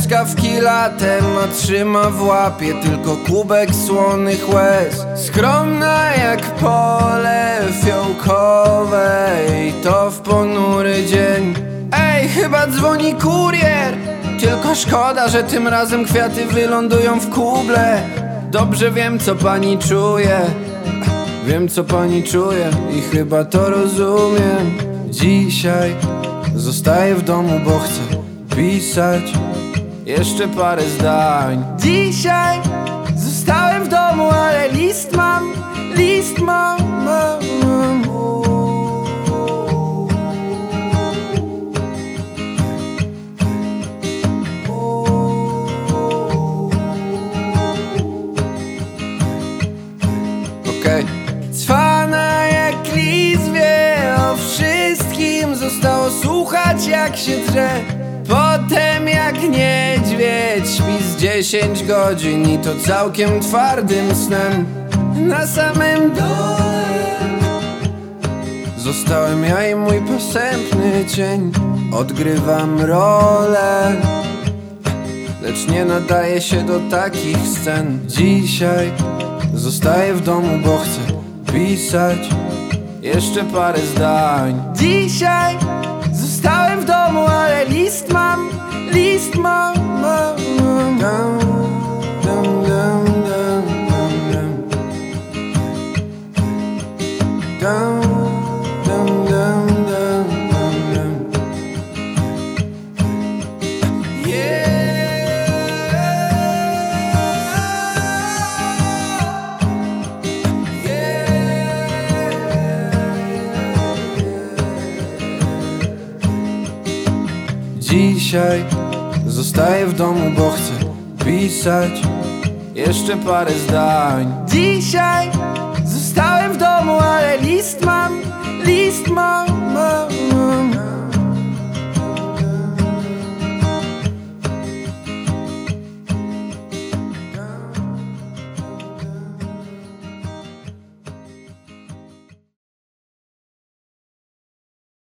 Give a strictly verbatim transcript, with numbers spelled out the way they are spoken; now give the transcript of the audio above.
truskawki latem, a trzyma w łapie tylko kubek słonych łez. Skromna jak pole fiołkowe i to w ponury dzień. Ej, chyba dzwoni kurier, tylko szkoda, że tym razem kwiaty wylądują w kuble. Dobrze wiem, co pani czuje, wiem, co pani czuje i chyba to rozumiem. Dzisiaj zostaję w domu, bo chcę pisać jeszcze parę zdań. Dzisiaj zostałem w domu, ale list mam, list mam, mam, mam. Okej. Cwana jak lis wie o wszystkim, zostało słuchać jak się drze. Potem jak niedźwiedź śpi z dziesięć godzin i to całkiem twardym snem. Na samym dole zostałem ja i mój posępny cień. Odgrywam rolę, lecz nie nadaje się do takich scen. Dzisiaj zostaję w domu, bo chcę pisać jeszcze parę zdań. Dzisiaj zostałem w domu, ale list mam, list mam, mam, mam. Dum, dum, dum, dum, dum. Dum, dum, dum, dum, dum. Yeah. Dzisiaj zostaję w domu, bo chcę pisać jeszcze parę zdań. Dzisiaj zostałem w domu, ale list mam, list mam, mam.